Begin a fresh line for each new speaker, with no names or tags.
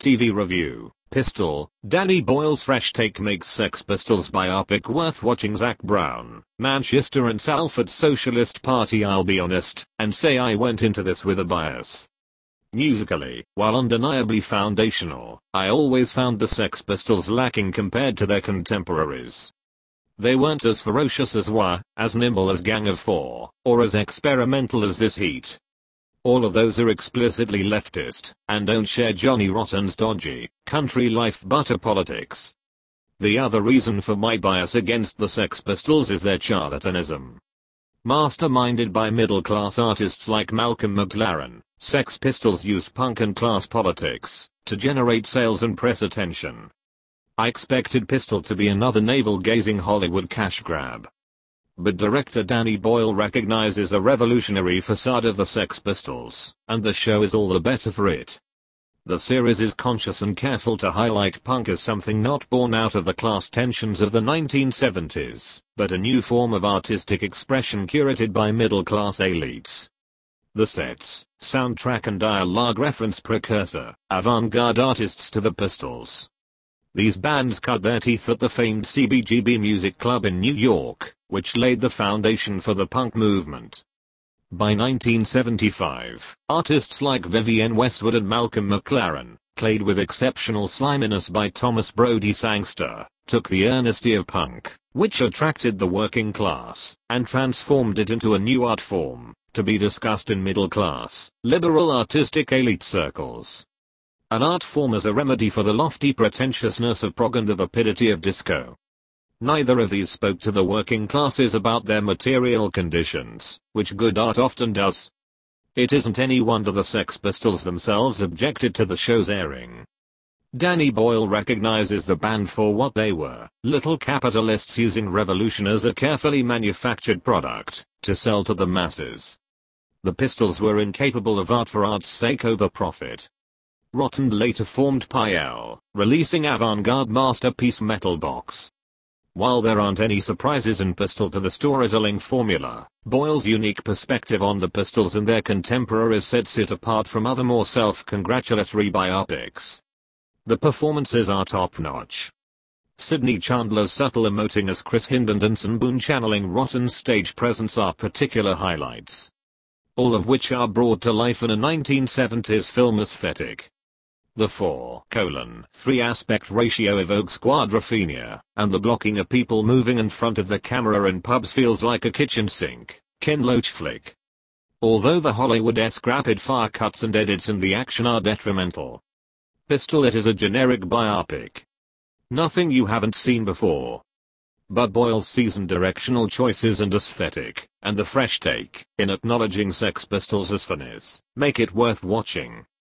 TV review. Pistol, Danny Boyle's fresh take makes Sex Pistols biopic worth watching. Zac Brown, Manchester and Salford Socialist Party. I'll be honest and say I went into this with a bias. Musically, while undeniably foundational, I always found the Sex Pistols lacking compared to their contemporaries. They weren't as ferocious as Wah, as nimble as Gang of Four, or as experimental as This Heat. All of those are explicitly leftist, and don't share Johnny Rotten's dodgy, country life butter politics. The other reason for my bias against the Sex Pistols is their charlatanism. Masterminded by middle-class artists like Malcolm McLaren, Sex Pistols used punk and class politics to generate sales and press attention. I expected Pistol to be another navel-gazing Hollywood cash grab. But director Danny Boyle recognizes the revolutionary facade of the Sex Pistols, and the show is all the better for it. The series is conscious and careful to highlight punk as something not born out of the class tensions of the 1970s, but a new form of artistic expression curated by middle-class elites. The sets, soundtrack and dialogue reference precursor, avant-garde artists to the Pistols. These bands cut their teeth at the famed CBGB Music Club in New York, which laid the foundation for the punk movement. By 1975, artists like Vivienne Westwood and Malcolm McLaren, played with exceptional sliminess by Thomas Brodie Sangster, took the earnesty of punk, which attracted the working class, and transformed it into a new art form, to be discussed in middle-class, liberal artistic elite circles. An art form as a remedy for the lofty pretentiousness of prog and the vapidity of disco. Neither of these spoke to the working classes about their material conditions, which good art often does. It isn't any wonder the Sex Pistols themselves objected to the show's airing. Danny Boyle recognizes the band for what they were, little capitalists using revolution as a carefully manufactured product to sell to the masses. The Pistols were incapable of art for art's sake over profit. Rotten later formed Pile, releasing avant-garde masterpiece Metal Box. While there aren't any surprises in Pistol to the storytelling formula, Boyle's unique perspective on the Pistols and their contemporaries sets it apart from other more self-congratulatory biopics. The performances are top-notch. Sidney Chandler's subtle emoting as Chris Hind and Anson Boone channeling Rotten's stage presence are particular highlights. All of which are brought to life in a 1970s film aesthetic. The 4:3 aspect ratio evokes quadrophenia, and the blocking of people moving in front of the camera in pubs feels like a kitchen sink, Ken Loach flick. Although the Hollywood-esque rapid-fire cuts and edits in the action are detrimental. Pistol, it is a generic biopic. Nothing you haven't seen before. But Boyle's seasoned directional choices and aesthetic, and the fresh take, in acknowledging Sex Pistols as finesse, make it worth watching.